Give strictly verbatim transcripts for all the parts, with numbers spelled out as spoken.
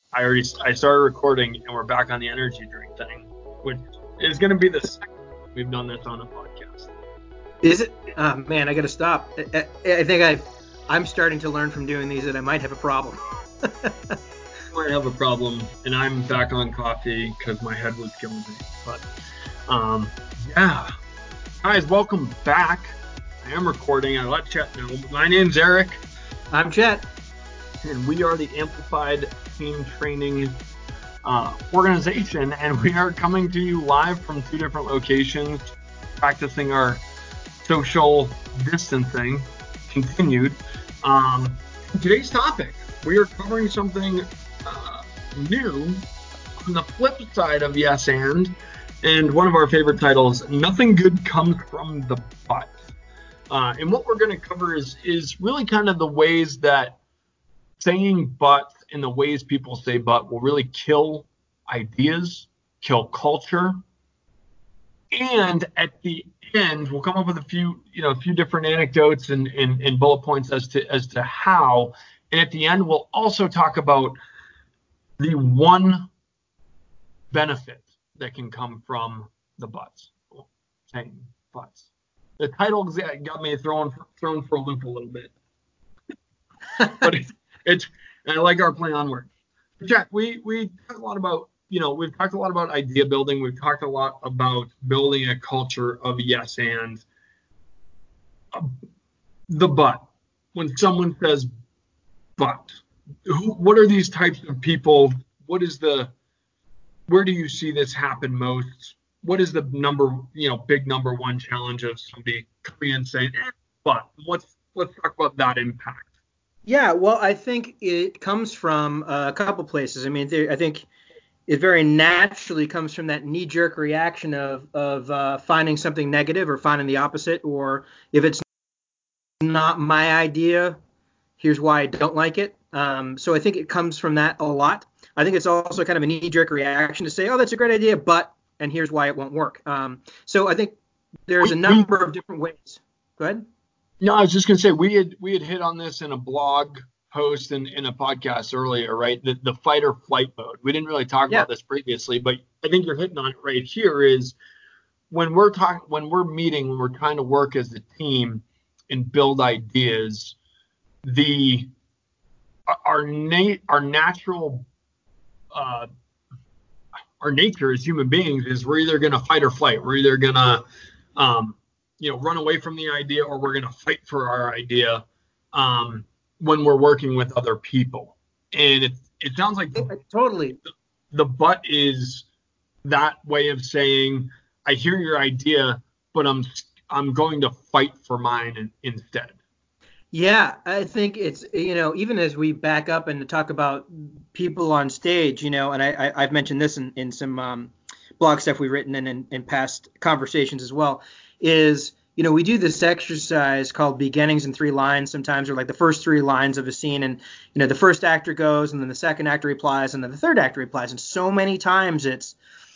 I already I started recording, and we're back on the energy drink thing, which is going to be the second time we've done this on a podcast. Is it? Oh, man, I got to stop. I, I, I think I, I'm starting to learn from doing these that I might have a problem. I might have a problem, and I'm back on coffee because my head was killing me. But um, yeah, guys, welcome back. I am recording. I let Chet know. My name's Eric. I'm Chet. And we are the Amplified Team Training uh, organization, and we are coming to you live from two different locations, practicing our social distancing continued. Um, today's topic, we are covering something uh, new on the flip side of Yes and, and one of our favorite titles, Nothing Good Comes from the Butt. Uh, and what we're going to cover is is really kind of the ways that saying but and the ways people say but will really kill ideas, kill culture. And at the end, we'll come up with a few, you know, a few different anecdotes and, and, and bullet points as to as to how. And at the end, we'll also talk about the one benefit that can come from the buts. Saying buts. The title got me thrown thrown for a loop a little bit. But it's, it's and I like our play on words. Jack, we we talk a lot about, you know, we've talked a lot about idea building. We've talked a lot about building a culture of yes and. Uh, the but. When someone says but, who, what are these types of people? What is the, where do you see this happen most? What is the number, you know, big number one challenge of somebody coming in saying, eh, but let's let's talk about that impact. Yeah, well, I think it comes from a couple places. I mean, there, I think it very naturally comes from that knee-jerk reaction of of uh, finding something negative or finding the opposite, or if it's not my idea, here's why I don't like it. Um, so I think it comes from that a lot. I think it's also kind of a knee-jerk reaction to say, oh, that's a great idea, but, and here's why it won't work. Um, so I think there's a number of different ways. Go ahead. No, I was just gonna say we had we had hit on this in a blog post and in a podcast earlier, right? The the fight or flight mode. We didn't really talk Yeah. about this previously, but I think you're hitting on it right here. Is when we're talking, when we're meeting, when we're trying to work as a team and build ideas, the our nat our natural uh, our nature as human beings is we're either gonna fight or flight. We're either gonna um, you know, run away from the idea, or we're going to fight for our idea um, when we're working with other people. And it it sounds like the, totally the, the but is that way of saying, I hear your idea, but I'm I'm going to fight for mine in, instead. Yeah, I think it's, you know, even as we back up and talk about people on stage, you know, and I, I, I've mentioned this in, in some um, blog stuff we've written and in, in past conversations as well, is, you know, we do this exercise called beginnings in three lines sometimes, or like the first three lines of a scene. And, you know, the first actor goes, and then the second actor replies, and then the third actor replies. And so many times it's,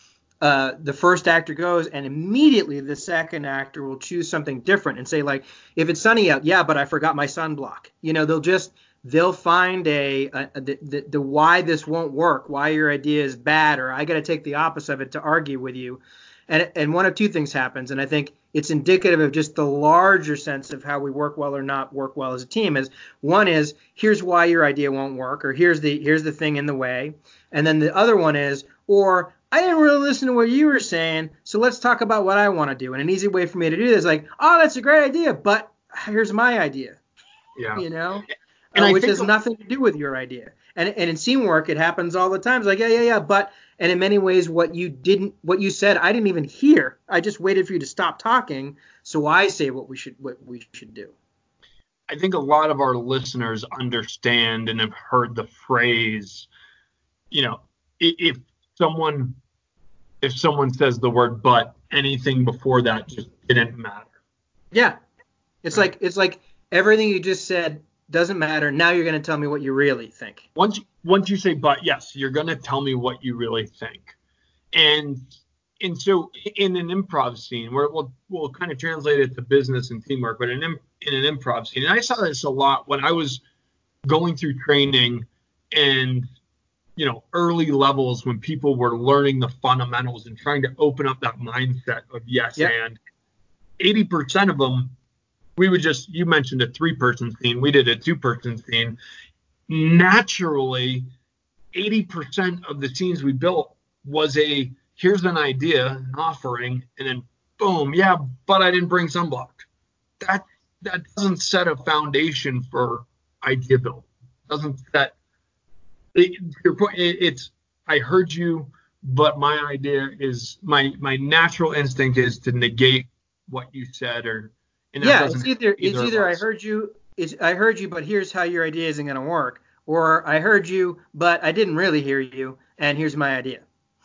Uh, the first actor goes, and immediately the second actor will choose something different and say, like, if it's sunny out, yeah, but I forgot my sunblock. You know, they'll just they'll find a, a, a the, the the why this won't work, why your idea is bad, or I got to take the opposite of it to argue with you. And and one of two things happens, and I think it's indicative of just the larger sense of how we work well or not work well as a team. Is one is, here's why your idea won't work, or here's the here's the thing in the way, and then the other one is, or I didn't really listen to what you were saying, so let's talk about what I want to do. And an easy way for me to do this is like, oh, that's a great idea, but here's my idea. Yeah. You know, and uh, I which think has the, nothing to do with your idea. And and in scene work, it happens all the time. It's like, yeah, yeah, yeah, but, and in many ways, what you didn't, what you said, I didn't even hear. I just waited for you to stop talking, so I say what we should what we should do. I think a lot of our listeners understand and have heard the phrase, you know, if someone if someone says the word but, anything before that just didn't matter. Yeah. It's right. like it's like everything you just said doesn't matter. Now you're going to tell me what you really think. Once you, once you say but, yes, you're going to tell me what you really think. And and so in an improv scene, where we'll we'll kind of translate it to business and teamwork, but in, in an improv scene, and I saw this a lot when I was going through training and you know, early levels when people were learning the fundamentals and trying to open up that mindset of yes Yep. and eighty percent of them, we would just, you mentioned a three person scene, we did a two person scene. Naturally, eighty percent of the scenes we built was a here's an idea, an offering, and then boom, yeah, but I didn't bring sunblock. That that doesn't set a foundation for idea build. Doesn't set it, your point. It, it's I heard you, but my idea is my my natural instinct is to negate what you said, or and that Yeah, it's doesn't help either it's either of either I us. heard you, it's I heard you, but here's how your idea isn't going to work, or I heard you, but I didn't really hear you, and here's my idea.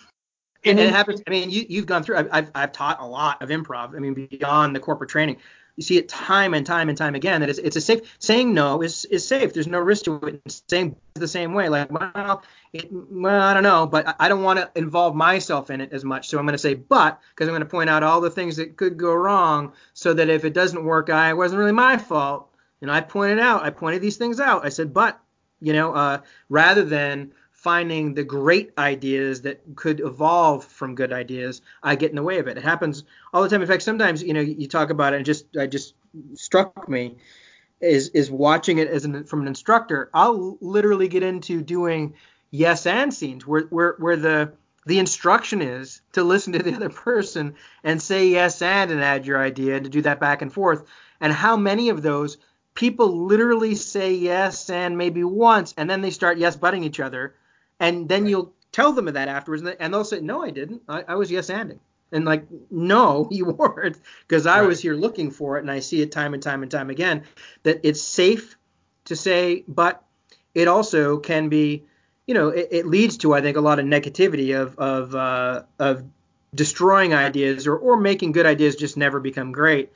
And, And and it in, happens. I mean, you you've gone through. I've, I've I've taught a lot of improv. I mean, beyond the corporate training, you see it time and time and time again that it's it's a safe. Saying no is is safe. There's no risk to it. Saying the same way, like well, it, well, I don't know, but I, I don't want to involve myself in it as much. So I'm going to say but because I'm going to point out all the things that could go wrong, so that if it doesn't work, I it wasn't really my fault. And I pointed out, I pointed these things out. I said but, you know, uh, rather than finding the great ideas that could evolve from good ideas, I get in the way of it. It happens all the time. In fact, sometimes, you know, you talk about it and just, I just struck me is, is watching it as an, from an instructor. I'll literally get into doing yes and scenes where, where, where the, the instruction is to listen to the other person and say yes and and add your idea and to do that back and forth. And how many of those people literally say yes and maybe once, and then they start yes butting each other. And then you'll tell them of that afterwards, and they'll say, no, I didn't. I, I was yes-anding. And like, no, you weren't, because I right. was here looking for it, and I see it time and time and time again, that it's safe to say, but it also can be, you know, it, it leads to, I think, a lot of negativity of of uh, of destroying ideas or, or making good ideas just never become great,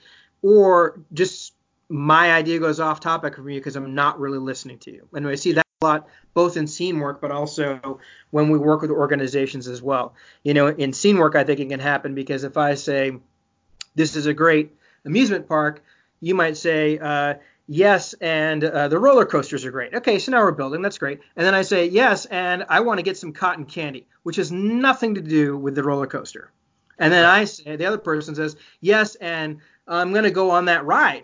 or just my idea goes off topic from you because I'm not really listening to you. And I see that a lot, both in scene work, but also when we work with organizations as well. You know, in scene work, I think it can happen because if I say, this is a great amusement park, you might say, uh, yes, and uh, the roller coasters are great. Okay, so now we're building. That's great. And then I say, yes, and I want to get some cotton candy, which has nothing to do with the roller coaster. And then Right. I say, the other person says, yes, and I'm going to go on that ride.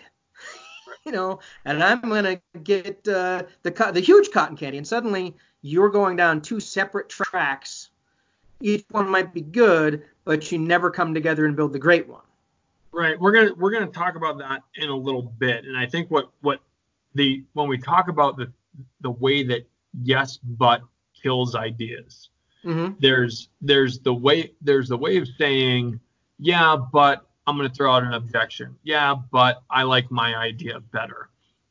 You know, and I'm going to get uh, the co- the huge cotton candy. And suddenly you're going down two separate tracks. Each one might be good, but you never come together and build the great one. Right. We're gonna we're gonna talk about that in a little bit. And I think what what the when we talk about the the way that yes but kills ideas, Mm-hmm. there's there's the way there's the way of saying, yeah, but I'm gonna throw out an objection. Yeah, but I like my idea better.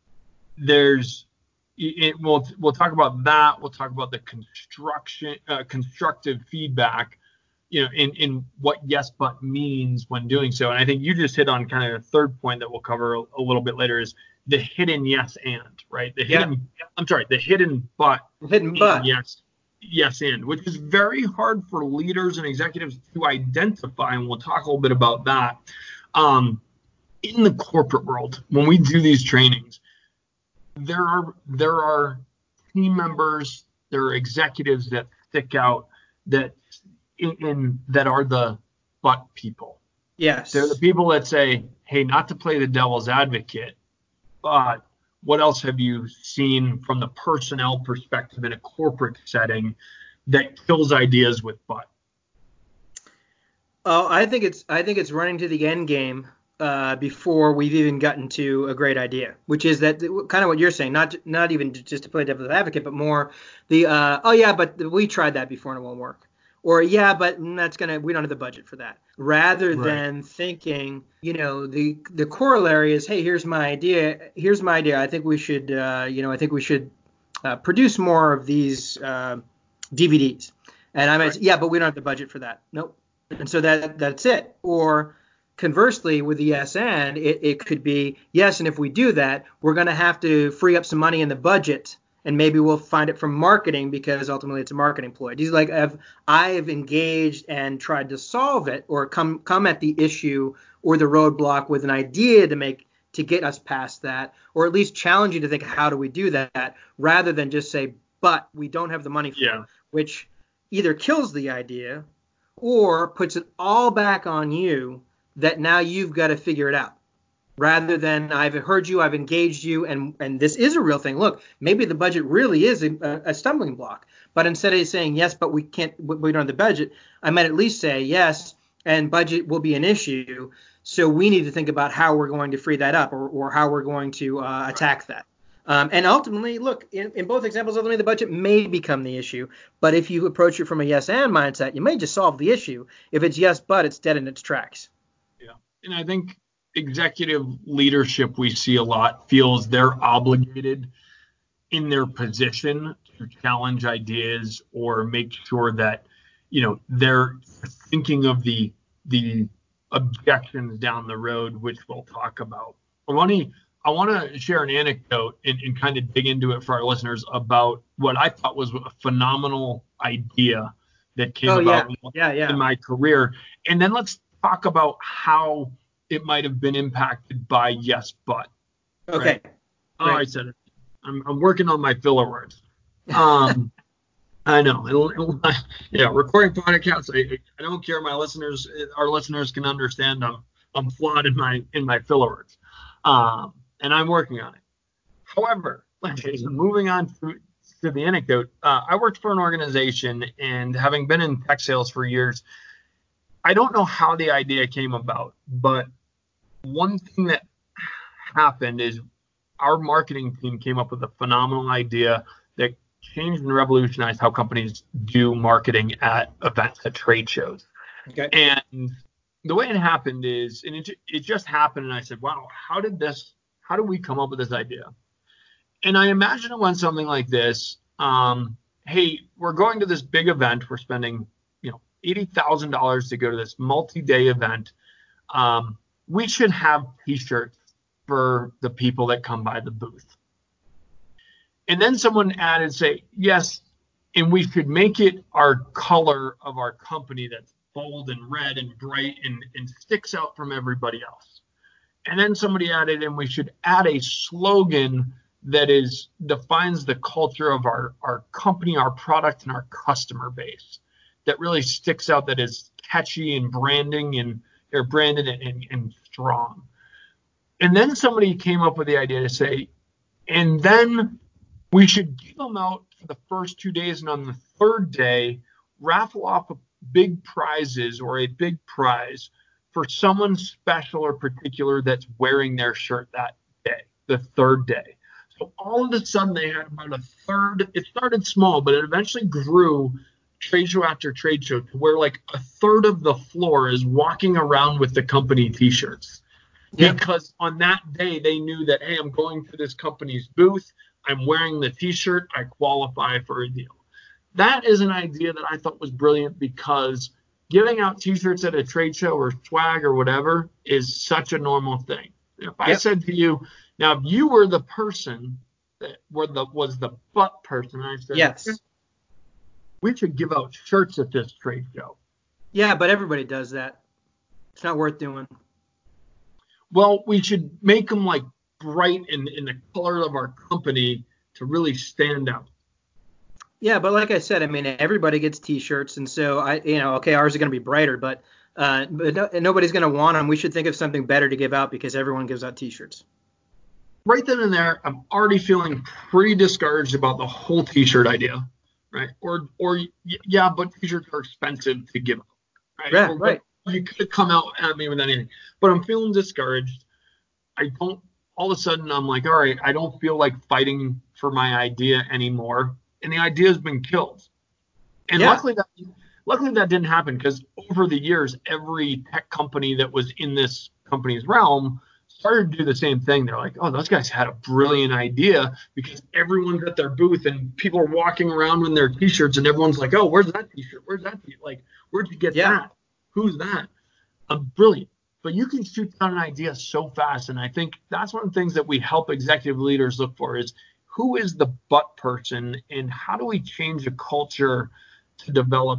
There's it, we'll we'll talk about that. We'll talk about the construction uh, constructive feedback, you know, in in what yes but means when doing so. And I think you just hit on kind of the third point that we'll cover a, a little bit later is the hidden yes and, right? The Yeah. hidden I'm sorry, the hidden but Hidden in but. yes yes and, which is very hard for leaders and executives to identify, and we'll talk a little bit about that. Um, in the corporate world, when we do these trainings, there are there are team members, there are executives that stick out that in, in that are the but people. They're the Yes. people that say, hey, not to play the devil's advocate, but what else have you seen from the personnel perspective in a corporate setting that kills ideas with but? Oh, I think it's I think it's running to the end game uh, before we've even gotten to a great idea, which is that kind of what you're saying, not not even just to play devil's advocate, but more the uh, oh yeah, but we tried that before and it won't work, or yeah, but that's gonna we don't have the budget for that. Rather Right. than thinking, you know, the the corollary is, hey, here's my idea, here's my idea. I think we should, uh, you know, I think we should uh, produce more of these uh, D V Ds. And I might Right. say, yeah, but we don't have the budget for that. Nope. And so that that's it. Or conversely, with the yes and, it, it could be, yes, and if we do that, we're going to have to free up some money in the budget, and maybe we'll find it from marketing because ultimately it's a marketing ploy. These like I've I've engaged and tried to solve it or come come at the issue or the roadblock with an idea to make to get us past that, or at least challenge you to think, how do we do that, rather than just say, but we don't have the money for Yeah. it. which either kills the idea or puts it all back on you that now you've got to figure it out. Rather than I've heard you, I've engaged you, and and this is a real thing. Look, maybe the budget really is a, a stumbling block. But instead of saying yes, but we can't, we don't have the budget, I might at least say yes, and budget will be an issue. So we need to think about how we're going to free that up, or, or how we're going to uh, attack that. Um, and ultimately, look, in, in both examples, ultimately the budget may become the issue. But if you approach it from a yes and mindset, you may just solve the issue. If it's yes, but it's dead in its tracks. Yeah, and I think executive leadership we see a lot feels they're obligated in their position to challenge ideas or make sure that, you know, they're thinking of the the objections down the road, which we'll talk about. I want to I want to share an anecdote and, and kind of dig into it for our listeners about what I thought was a phenomenal idea that came oh, about yeah. Yeah, yeah. in my career. And then let's talk about how it might have been impacted by yes, but. Okay. Right? Oh, I said it. I'm, I'm working on my filler words. Um, I know. Yeah, recording podcasts. I, I don't care. My listeners, our listeners can understand. I'm I'm flawed in my in my filler words, um, and I'm working on it. However, moving on to, to the anecdote, uh, I worked for an organization, and having been in tech sales for years, I don't know how the idea came about, but one thing that happened is our marketing team came up with a phenomenal idea that changed and revolutionized how companies do marketing at events, at trade shows. Okay. And the way it happened is, and it, it just happened, and I said, wow, how did this, how did we come up with this idea? And I imagine it went something like this. Um, hey, we're going to this big event. We're spending, you know, eighty thousand dollars to go to this multi-day event. Um, we should have T-shirts for the people that come by the booth. And then someone added, say, yes, and we should make it our color of our company that's bold and red and bright and, and sticks out from everybody else. And then somebody added, and we should add a slogan that is defines the culture of our, our company, our product, and our customer base that really sticks out, that is catchy and branding and or branded and, and, and strong. And then somebody came up with the idea to say, and then we should give them out for the first two days, and on the third day, raffle off big prizes or a big prize for someone special or particular that's wearing their shirt that day, the third day. So all of a sudden, they had about a third. It started small, but it eventually grew trade show after trade show to where like a third of the floor is walking around with the company T-shirts. Yep. Because on that day, they knew that, hey, I'm going to this company's booth. I'm wearing the T-shirt. I qualify for a deal. That is an idea that I thought was brilliant, because giving out T-shirts at a trade show or swag or whatever is such a normal thing. If I yep. said to you, now, if you were the person that were the was the butt person, I said, yes, we should give out shirts at this trade show. Yeah, but everybody does that. It's not worth doing. Well, we should make them like bright in, in the color of our company to really stand out. Yeah, but like I said, I mean, everybody gets T-shirts, and so I, you know, okay, ours are going to be brighter, but uh, but no, nobody's going to want them. We should think of something better to give out, because everyone gives out T-shirts. Right then and there, I'm already feeling pretty discouraged about the whole T-shirt idea, right? Or or yeah, but T-shirts are expensive to give out, right? Yeah, or, right. You could come out at me with anything, but I'm feeling discouraged. I don't. All of a sudden, I'm like, all right, I don't feel like fighting for my idea anymore, and the idea has been killed. And yeah. luckily that luckily that didn't happen, because over the years, every tech company that was in this company's realm started to do the same thing. They're like, oh, those guys had a brilliant idea, because everyone's at their booth and people are walking around in their T-shirts, and everyone's like, oh, where's that T-shirt? Where's that T-shirt? Like, where'd you get yeah. that? Who's that? Um, brilliant. But you can shoot down an idea so fast. And I think that's one of the things that we help executive leaders look for is, who is the butt person, and how do we change a culture to develop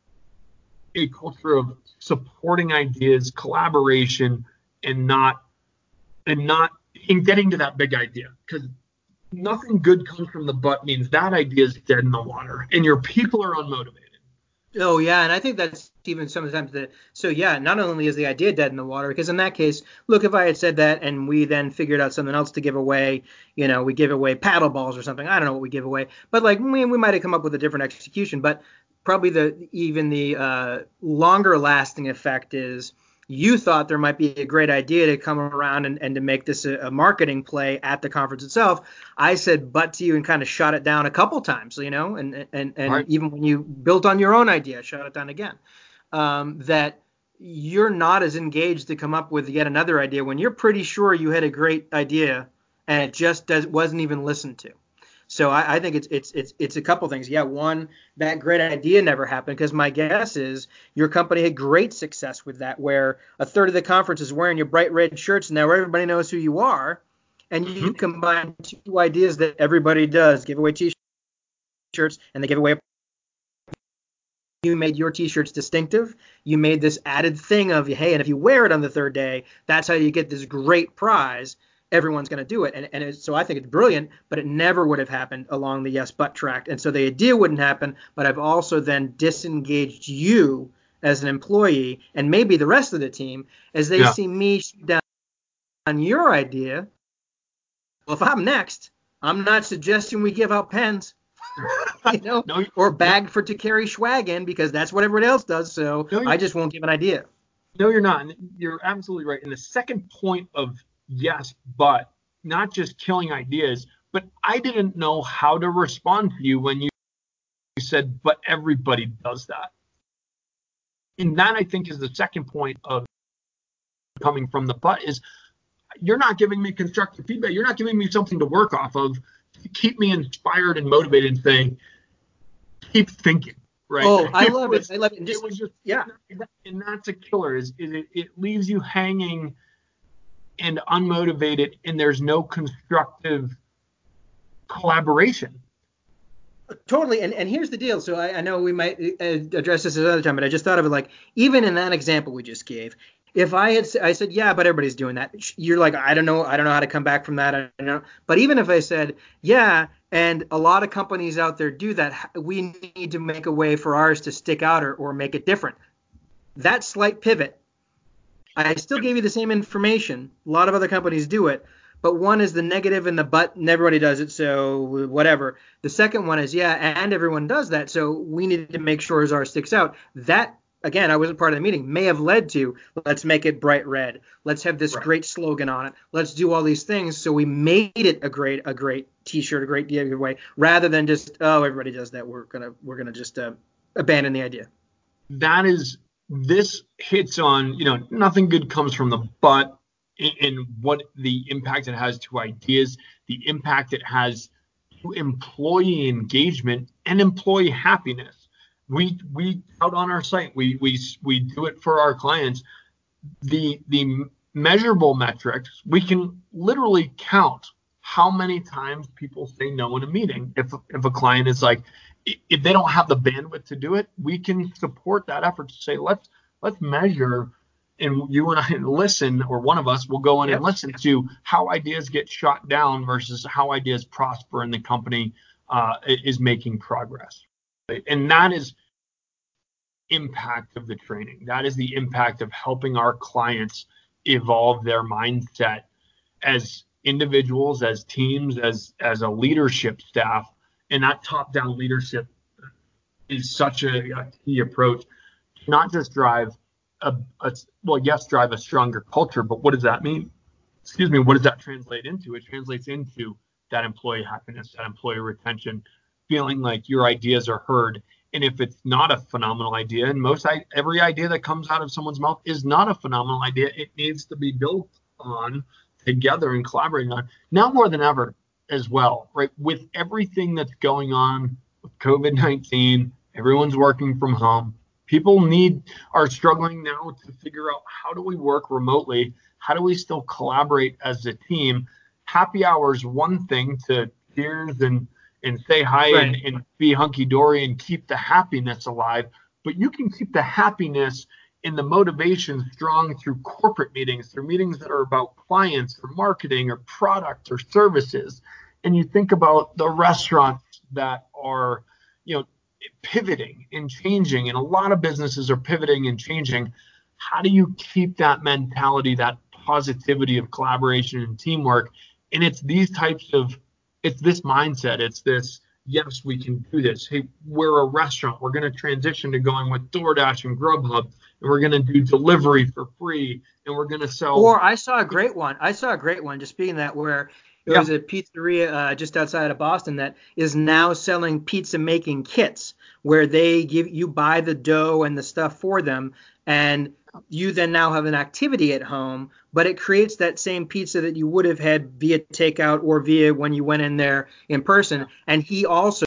a culture of supporting ideas, collaboration, and not and not in getting to that big idea. Because nothing good comes from the but means that idea is dead in the water and your people are unmotivated. Oh yeah, and I think that's even sometimes the so yeah, not only is the idea dead in the water, because in that case, look, if I had said that and we then figured out something else to give away, you know, we give away paddle balls or something. I don't know what we give away, but like we, we might have come up with a different execution. But probably the even the uh, longer lasting effect is you thought there might be a great idea to come around and, and to make this a, a marketing play at the conference itself. I said but to you and kind of shot it down a couple times, you know, and and and Right. even when you built on your own idea, shot it down again. Um, that you're not as engaged to come up with yet another idea when you're pretty sure you had a great idea and it just does, wasn't even listened to. So I, I think it's it's it's it's a couple things. Yeah, one, that great idea never happened because my guess is your company had great success with that, where a third of the conference is wearing your bright red shirts and now everybody knows who you are, and you Mm-hmm. combine two ideas that everybody does: give away T-shirts, and they give away. You made your T-shirts distinctive. You made this added thing of, hey, and if you wear it on the third day, that's how you get this great prize. Everyone's going to do it. And, and it, so I think it's brilliant, but it never would have happened along the yes but track. And so the idea wouldn't happen, but I've also then disengaged you as an employee and maybe the rest of the team as they Yeah. see me down on your idea. Well, if I'm next, I'm not suggesting we give out pens. You know, no, or no, bag for to carry swag in because that's what everyone else does. So no, I just won't give an idea. no, you're not. And you're absolutely right. And the second point of yes, but not just killing ideas, but I didn't know how to respond to you when you said, but everybody does that. And that I think is the second point of coming from the but is you're not giving me constructive feedback. You're not giving me something to work off of to keep me inspired and motivated and saying, keep thinking, right? Oh, I It love it. was, I love it. And it just was just, yeah, and that's a killer. Is it, it leaves you hanging and unmotivated, and there's no constructive collaboration. totally. And and here's the deal. So I, I know we might uh, address this another time, but I just thought of it like even in that example we just gave. If I had I said yeah, but everybody's doing that. You're like I don't know I don't know how to come back from that. I don't know. But even if I said yeah, and a lot of companies out there do that, we need to make a way for ours to stick out or, or make it different. That slight pivot, I still gave you the same information. A lot of other companies do it, but one is the negative and the but, and everybody does it, so whatever. The second one is yeah, and everyone does that, so we need to make sure ours sticks out. That again, I wasn't part of the meeting, may have led to let's make it bright red. Let's have this Right. great slogan on it. Let's do all these things. So we made it a great a great T-shirt, a great giveaway, rather than just oh everybody does that. We're gonna we're gonna just uh, abandon the idea. That is, this hits on, you know, nothing good comes from the but and what the impact it has to ideas, the impact it has to employee engagement and employee happiness. We we out on our site, we we we do it for our clients. The the measurable metrics, we can literally count how many times people say no in a meeting. If if a client is like, if they don't have the bandwidth to do it, we can support that effort to say let's let's measure, and you and I listen, or one of us will go in and Yep. listen to how ideas get shot down versus how ideas prosper and the company uh, is making progress. And that is impact of the training. That is the impact of helping our clients evolve their mindset as individuals, as teams, as as a leadership staff. And that top-down leadership is such a, a key approach. Not just drive a, a well, yes, drive a stronger culture, but what does that mean? Excuse me, what does that translate into? It translates into that employee happiness, that employee retention, feeling like your ideas are heard. And if it's not a phenomenal idea, and most every idea that comes out of someone's mouth is not a phenomenal idea, it needs to be built on together and collaborating on now more than ever as well, right? With everything that's going on with COVID nineteen, everyone's working from home. People need are struggling now to figure out how do we work remotely? How do we still collaborate as a team? Happy hour is one thing to cheers and and say hi Right. and, and be hunky dory and keep the happiness alive. But you can keep the happiness and the motivation strong through corporate meetings, through meetings that are about clients or marketing or products or services. and you think about the restaurants that are, you know, pivoting and changing, and a lot of businesses are pivoting and changing. How do you keep that mentality, that positivity of collaboration and teamwork? And it's these types of, it's this mindset. It's this, yes, we can do this. Hey, we're a restaurant. We're going to transition to going with DoorDash and Grubhub, and we're going to do delivery for free, and we're going to sell. Or I saw a great one. I saw a great one, just speaking of that, where it Yeah. was a pizzeria uh, just outside of Boston that is now selling pizza making kits, where they give you buy the dough and the stuff for them, and you then now have an activity at home, but it creates that same pizza that you would have had via takeout or via when you went in there in person. And he also,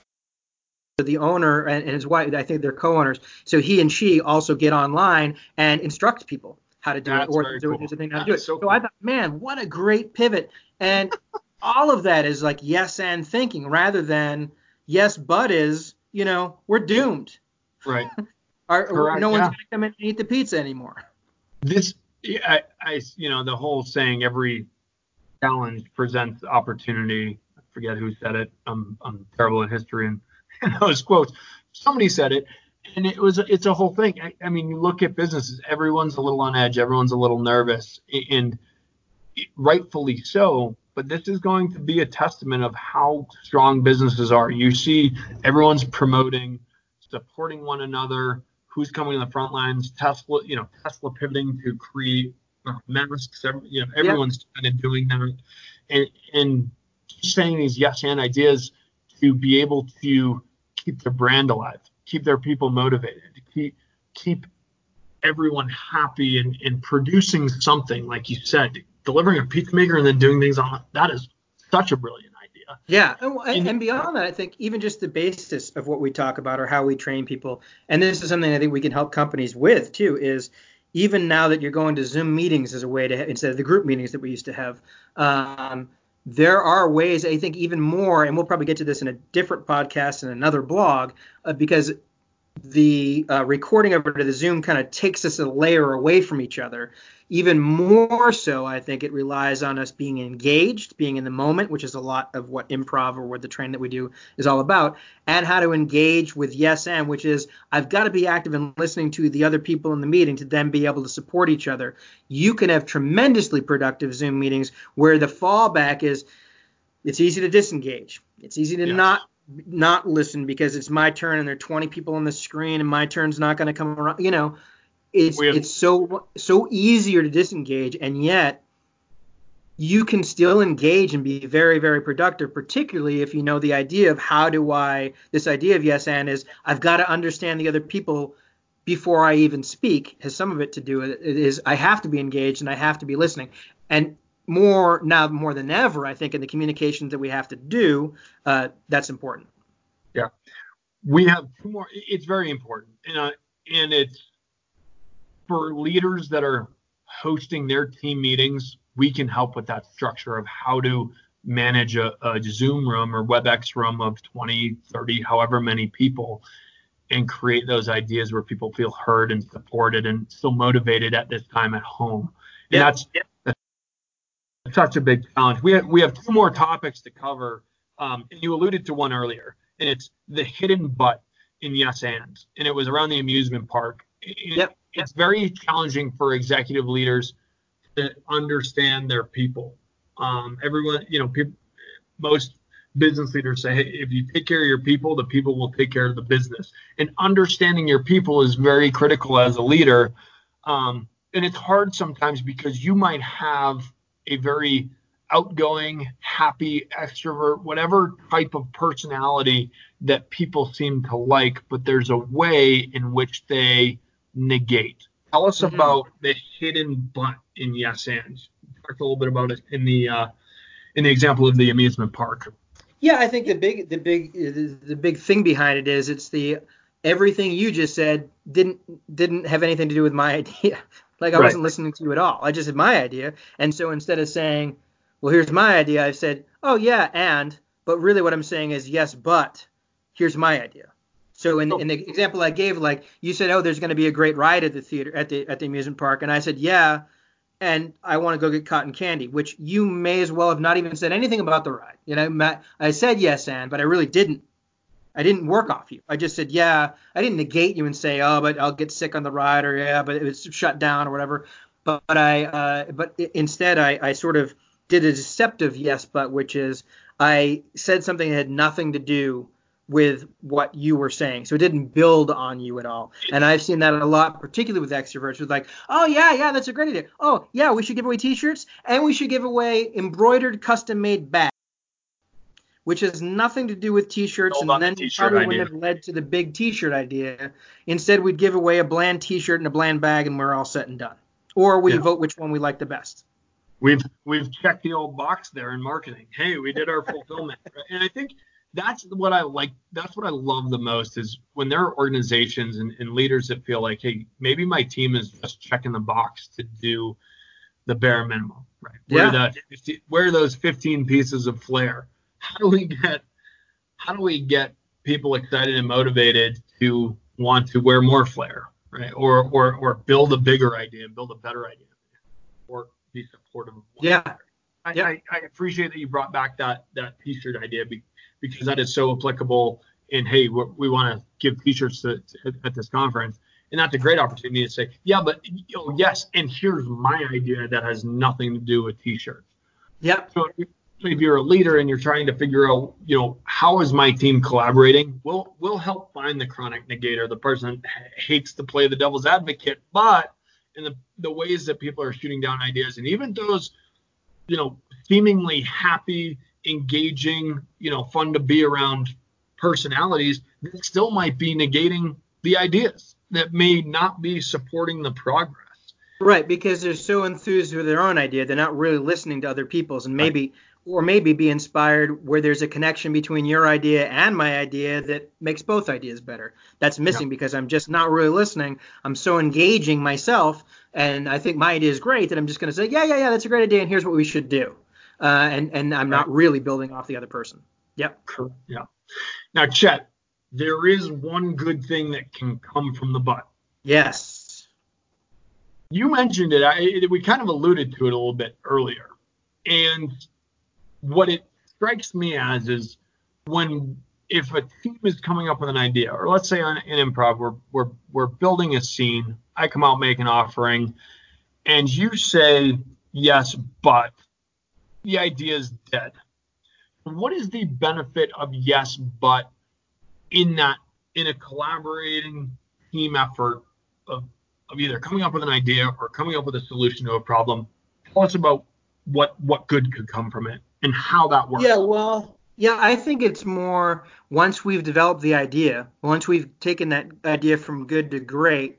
the owner and his wife, I think they're co-owners, so he and she also get online and instruct people how to do That's it, or very there's cool. a thing how to That do it. is so So, cool. I thought, man, what a great pivot. And all of that is like yes and thinking rather than yes but is, you know, we're doomed. Right. Our, Correct. no one's Yeah. going to come in and eat the pizza anymore. This, I, I, you know, the whole saying, every challenge presents opportunity. I forget who said it. I'm, I'm terrible at history and, and those quotes. Somebody said it, and it was, it's a whole thing. I, I mean, you look at businesses, everyone's a little on edge, everyone's a little nervous, and rightfully so. But this is going to be a testament of how strong businesses are. You see, everyone's promoting, supporting one another. Who's coming in the front lines? Tesla, you know, Tesla pivoting to create uh, masks. You know, everyone's kind of doing that, and and saying these yes and ideas to be able to keep their brand alive, keep their people motivated, keep keep everyone happy and, and producing something, like you said, delivering a pizza maker and then doing things on that is such a brilliant idea. Yeah, and, and beyond that, I think even just the basis of what we talk about or how we train people, and this is something I think we can help companies with too, is even now that you're going to Zoom meetings as a way to, instead of the group meetings that we used to have, um, there are ways, I think even more, and we'll probably get to this in a different podcast and another blog, uh, because the uh, recording over to the Zoom kind of takes us a layer away from each other. Even more so, I think it relies on us being engaged, being in the moment, which is a lot of what improv or what the training that we do is all about, and how to engage with yes and, which is I've got to be active in listening to the other people in the meeting to then be able to support each other. You can have tremendously productive Zoom meetings where the fallback is it's easy to disengage. It's easy to Yes. not not listen because it's my turn and there are twenty people on the screen and my turn's not going to come around. You know, it's have, it's so so easier to disengage, and yet you can still engage and be very, very productive, particularly if you know the idea of how do I, this idea of yes and is I've got to understand the other people before I even speak, has some of it to do with it, it is I have to be engaged and I have to be listening. And more now more than ever, I think in the communications that we have to do, uh, that's important. Yeah. We have two more. It's very important. And, uh, and it's for leaders that are hosting their team meetings, we can help with that structure of how to manage a, a Zoom room or WebEx room of twenty, thirty, however many people, and create those ideas where people feel heard and supported and still motivated at this time at home. And Yep. that's, that's such a big challenge. We have, we have two more topics to cover. Um, and you alluded to one earlier, and it's the hidden but in yes and. And it was around the amusement park. It, Yep. It's very challenging for executive leaders to understand their people. Um, everyone, you know, people, most business leaders say, hey, if you take care of your people, the people will take care of the business. And understanding your people is very critical as a leader. Um, and it's hard sometimes because you might have a very outgoing, happy, extrovert, whatever type of personality that people seem to like, but there's a way in which they negate. Tell us Mm-hmm. about the hidden but in yes and. Talk a little bit about it in the uh, in the example of the amusement park. Yeah, I think the big the big the, the big thing behind it is it's the everything you just said didn't didn't have anything to do with my idea. Like I Right. wasn't listening to you at all. I just had my idea. And so instead of saying, well, here's my idea, I said, oh yeah, and but really what I'm saying is yes, but here's my idea. So in, in the example I gave, like you said, oh, there's going to be a great ride at the theater at the at the amusement park, and I said, yeah, and I want to go get cotton candy, which you may as well have not even said anything about the ride. You know, Matt, I said yes, and, but I really didn't. I didn't work off you. I just said, yeah. I didn't negate you and say, oh, but I'll get sick on the ride, or yeah, but it was shut down or whatever. But, but I, uh, but instead, I, I sort of did a deceptive yes, but which is I said something that had nothing to do with what you were saying. So it didn't build on you at all. And I've seen that a lot, particularly with extroverts, with like, oh yeah, yeah, that's a great idea. Oh yeah, we should give away T-shirts, and we should give away embroidered, custom-made bags, which has nothing to do with T-shirts, Build and on the then t-shirt probably idea. wouldn't have led to the big T-shirt idea. Instead, we'd give away a bland T-shirt and a bland bag, and we're all set and done. Or we Yeah. vote which one we like the best. We've we've checked the old box there in marketing. Hey, we did our fulfillment, right? And I think that's what I like. That's what I love the most is when there are organizations and, and leaders that feel like, hey, maybe my team is just checking the box to do the bare minimum, right? Where Yeah. the where are those fifteen pieces of flair? How do we get how do we get people excited and motivated to want to wear more flair, right? Or or or build a bigger idea, build a better idea, or be supportive of one. Yeah. I, Yeah. I, I appreciate that you brought back that that T-shirt idea be, because that is so applicable. And hey, we, we want to give T-shirts to, to, at this conference, and that's a great opportunity to say, yeah, but you know, yes, and here's my idea that has nothing to do with T-shirts. Yep. So if, if you're a leader and you're trying to figure out, you know, how is my team collaborating, we'll we'll help find the chronic negator, the person that hates to play the devil's advocate, but in the the ways that people are shooting down ideas, and even those, you know, seemingly happy, engaging, you know, fun to be around personalities that still might be negating the ideas, that may not be supporting the progress. Right, because they're so enthused with their own idea, they're not really listening to other people's, and Right. maybe, or maybe be inspired where there's a connection between your idea and my idea that makes both ideas better. That's missing Yeah. because I'm just not really listening. I'm so engaging myself, and I think my idea is great that I'm just going to say, yeah, yeah, yeah, that's a great idea, and here's what we should do, uh, and and I'm Right. not really building off the other person. Yep. Correct. Yeah. Now, Chet, there is one good thing that can come from the butt. Yes. You mentioned it. I, we kind of alluded to it a little bit earlier. And what it strikes me as is when if a team is coming up with an idea, or let's say on in improv, we're we're we're building a scene. I come out, make an offering, and you say yes, but the idea is dead. What is the benefit of yes, but in that in a collaborating team effort of of either coming up with an idea or coming up with a solution to a problem? Tell us about what what good could come from it and how that works. Yeah, well, yeah, I think it's more once we've developed the idea, once we've taken that idea from good to great,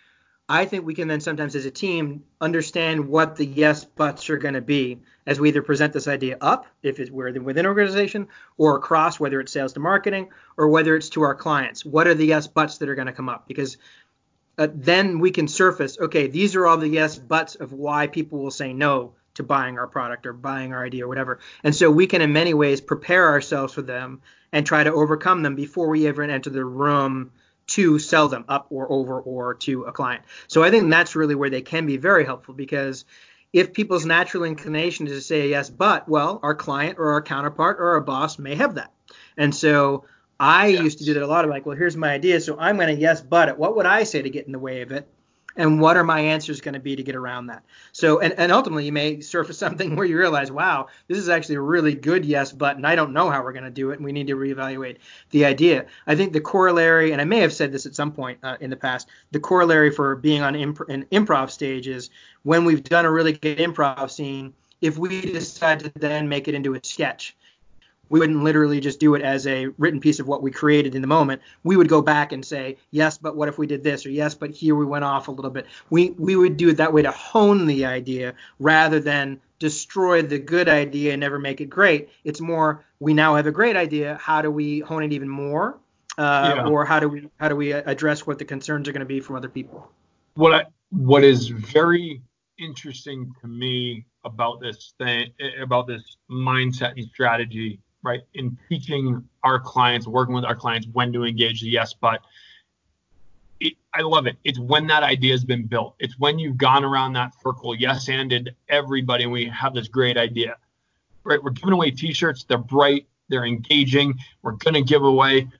I think we can then sometimes as a team understand what the yes buts are going to be as we either present this idea up, if it's we're within an organization, or across, whether it's sales to marketing or whether it's to our clients. What are the yes buts that are going to come up? Because uh, then we can surface, okay, these are all the yes buts of why people will say no to buying our product or buying our idea or whatever. And so we can in many ways prepare ourselves for them and try to overcome them before we ever enter the room to sell them up or over or to a client. So I think that's really where they can be very helpful, because if people's natural inclination is to say yes, but, well, our client or our counterpart or our boss may have that. And so I Yes. used to do that a lot of like, well, here's my idea, so I'm going to yes, but it. What would I say to get in the way of it? And what are my answers going to be to get around that? So, and, and ultimately, you may surface something where you realize, wow, this is actually a really good yes, but, and I don't know how we're going to do it, and we need to reevaluate the idea. I think the corollary, and I may have said this at some point uh, in the past, the corollary for being on imp- an improv stage is when we've done a really good improv scene, if we decide to then make it into a sketch, we wouldn't literally just do it as a written piece of what we created in the moment. We would go back and say, yes, but what if we did this? Or yes, but here we went off a little bit. We we would do it that way to hone the idea rather than destroy the good idea and never make it great. It's more, we now have a great idea. How do we hone it even more? Uh, Yeah. Or how do we how do we address what the concerns are going to be from other people? What I, what is very interesting to me about this thing, about this mindset and strategy, right, in teaching our clients, working with our clients when to engage the yes, but it, I love it. It's when that idea has been built. It's when you've gone around that circle, yes, anded everybody, and we have this great idea. Right? We're giving away T-shirts. They're bright. They're engaging. We're going to give away.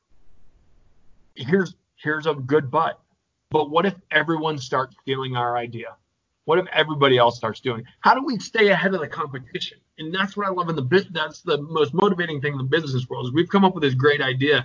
Here's here's a good butt. But what if everyone starts stealing our idea? What if everybody else starts doing it? How do we stay ahead of the competition? And that's what I love in the business. That's the most motivating thing in the business world is we've come up with this great idea.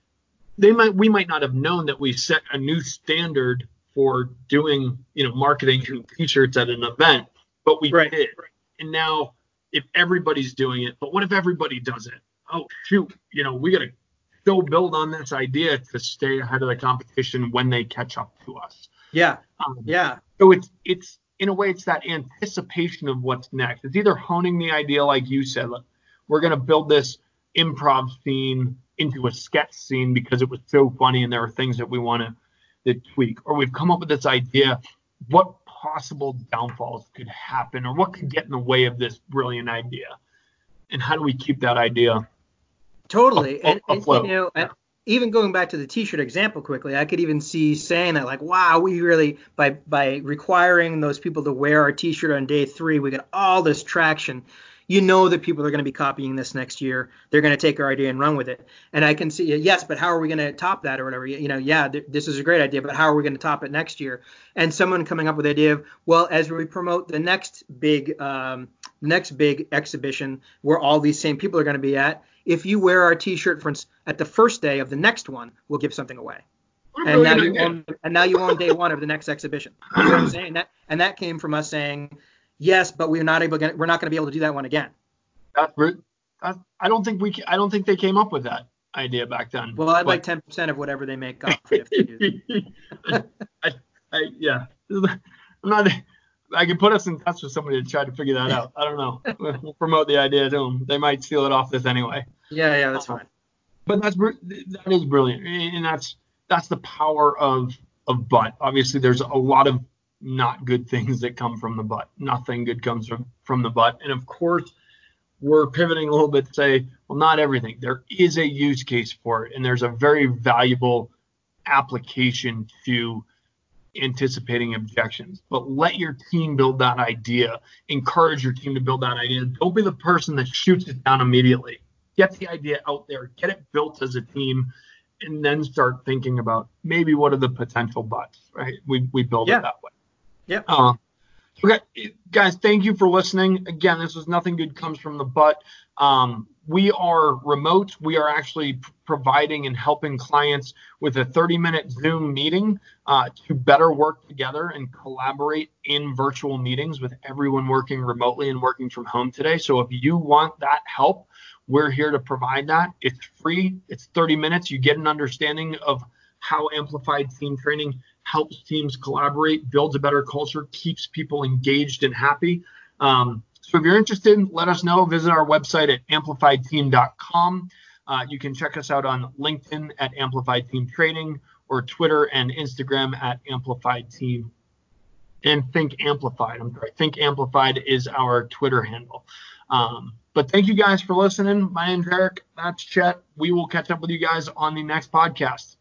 They might, we might not have known that we set a new standard for doing, you know, marketing through T-shirts at an event, but we right. did. And now, if everybody's doing it, but what if everybody does it? Oh shoot, you know, we got to still build on this idea to stay ahead of the competition when they catch up to us. Yeah, um, yeah. So it's it's in a way it's that anticipation of what's next. It's either honing the idea, like you said, look, we're going to build this improv scene into a sketch scene because it was so funny and there are things that we want to tweak, or we've come up with this idea, what possible downfalls could happen or what could get in the way of this brilliant idea, and how do we keep that idea totally af- and, afloat? and you know yeah. and even going back to the T-shirt example quickly, I could even see saying that, like, wow, we really by by requiring those people to wear our T-shirt on day three, we get all this traction. You know that people are going to be copying this next year. They're going to take our idea and run with it. And I can see, yes, but how are we going to top that or whatever? You know, yeah, th- this is a great idea, but how are we going to top it next year? And someone coming up with the idea of, well, as we promote the next big, um, next big exhibition where all these same people are going to be at, if you wear our T-shirt for instance, at the first day of the next one, we'll give something away. And now you own, and now you own day one of the next exhibition. You know what I'm saying? That and that came from us saying, yes, but we're not able. To, we're not going to be able to do that one again. That's, that's I don't think we. I don't think they came up with that idea back then. Well, I'd but, like ten percent of whatever they make off it if they do. I, I, yeah, I'm not. I can put us in touch with somebody to try to figure that out. I don't know. We'll, we'll promote the idea to them. They might steal it off this anyway. Yeah, yeah, that's uh, fine. But that's that is brilliant, and that's that's the power of of butt. Obviously, there's a lot of not good things that come from the butt. Nothing good comes from from the butt, and of course, we're pivoting a little bit to say, well, not everything. There is a use case for it, and there's a very valuable application to anticipating objections. But let your team build that idea. Encourage your team to build that idea. Don't be the person that shoots it down immediately. Get the idea out there, get it built as a team, and then start thinking about maybe what are the potential buts, right? We we build yeah. it that way. Yeah. Uh, okay, guys, thank you for listening. Again, this was Nothing Good Comes from the Butt. Um, we are remote. We are actually p- providing and helping clients with a thirty-minute Zoom meeting uh, to better work together and collaborate in virtual meetings with everyone working remotely and working from home today. So if you want that help, we're here to provide that. It's free. It's thirty minutes. You get an understanding of how Amplified Team Training helps teams collaborate, builds a better culture, keeps people engaged and happy. Um, so if you're interested, let us know. Visit our website at amplified team dot com. Uh, you can check us out on LinkedIn at Amplified Team Training or Twitter and Instagram at Amplified Team. And Think Amplified. I'm sorry. Think Amplified is our Twitter handle. Um, but thank you guys for listening. My name's Eric. That's Chet. We will catch up with you guys on the next podcast.